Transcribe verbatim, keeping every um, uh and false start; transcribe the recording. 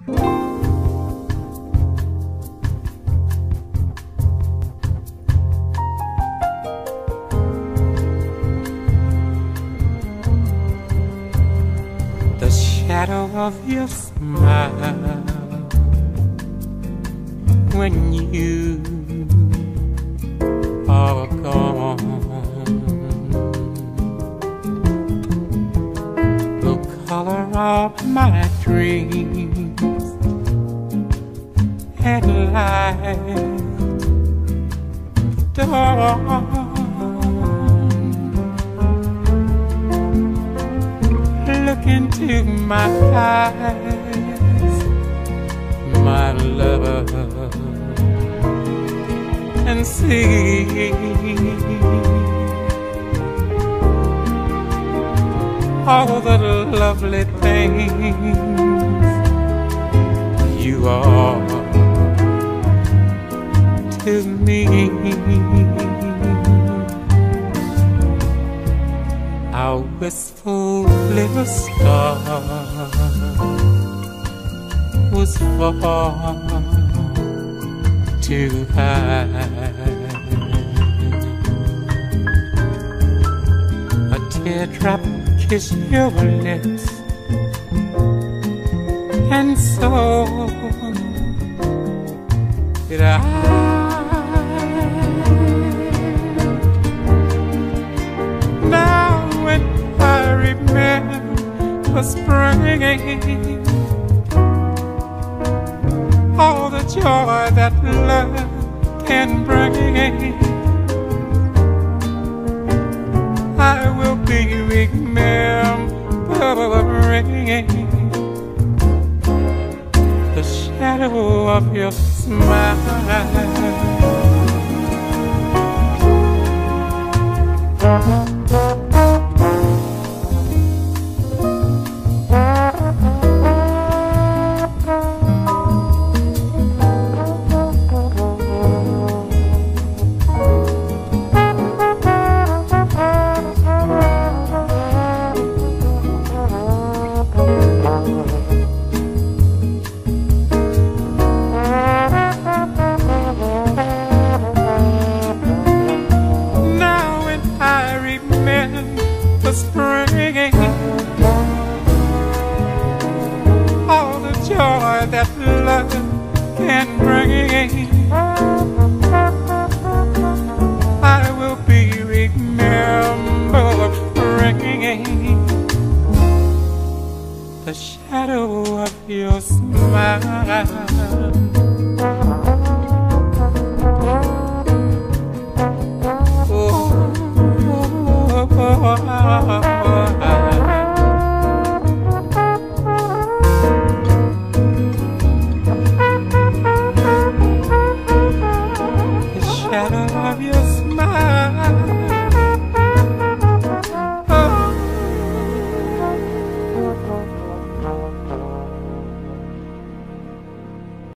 The shadow of your smile when you are gone, the color of my dreams and light the dawn. Look into my eyes, my lover, and see all the lovely things you are to me. Our wistful little star was far too high. A teardrop kissed your lips, and so did I. The spring, all the joy that love can bring, I will be remembering the shadow of your smile. The spring, all the joy that love can bring, I will be remembering the shadow of your smile.